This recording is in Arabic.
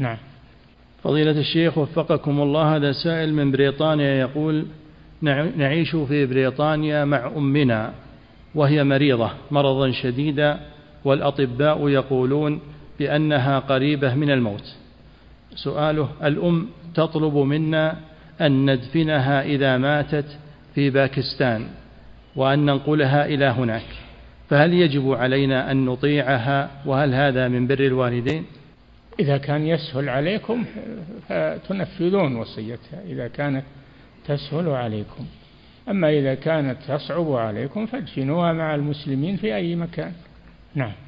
نعم. فضيلة الشيخ وفقكم الله، هذا سائل من بريطانيا يقول: نعيش في بريطانيا مع أمنا وهي مريضة مرضا شديدا، والأطباء يقولون بأنها قريبة من الموت. سؤاله: الأم تطلب منا أن ندفنها إذا ماتت في باكستان وأن ننقلها إلى هناك، فهل يجب علينا أن نطيعها؟ وهل هذا من بر الوالدين؟ إذا كان يسهل عليكم فتنفذون وصيتها، إذا كانت تسهل عليكم. أما إذا كانت تصعب عليكم فادفنوها مع المسلمين في أي مكان. نعم.